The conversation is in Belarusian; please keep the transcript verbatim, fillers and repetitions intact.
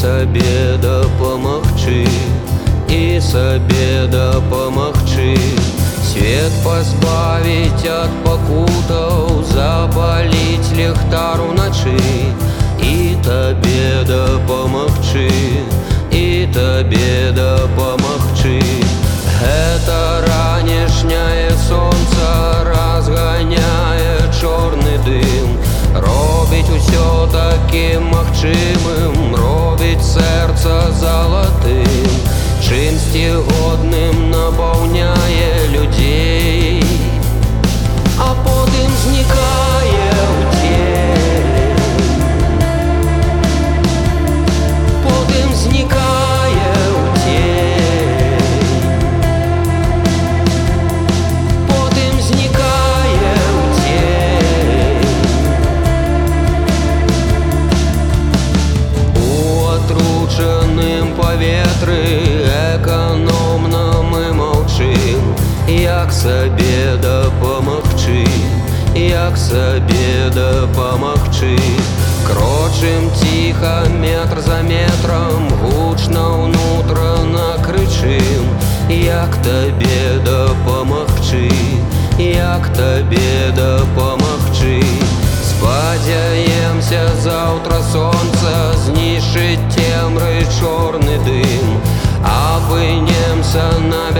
сабе дапамагчы, і сабе дапамагчы. Свет пазбавіць ад пакутаў, запаліць ліхтар уначы, і табе дапамагчы, і табе дапамагчы. Гэта ранішняе сонца разганяе чорны дым, робіць усё такім магчымым, робіць сэрца залатым, чымсьці годным напаўняе людзей, а потым знікае ў цень, потым знікае ў цень, потым знікае ў цень. У атручаным паветры эканомна мы маўчым, як сабе дапамагчы, як сабе дапамагчы. Крочым ціха метр за метрам, гучна ўнутрана крычым, як табе дапамагчы, як табе дапамагчы. Спадзяемся, заўтра сонца знішчыць цемры чорны дым, апынемся на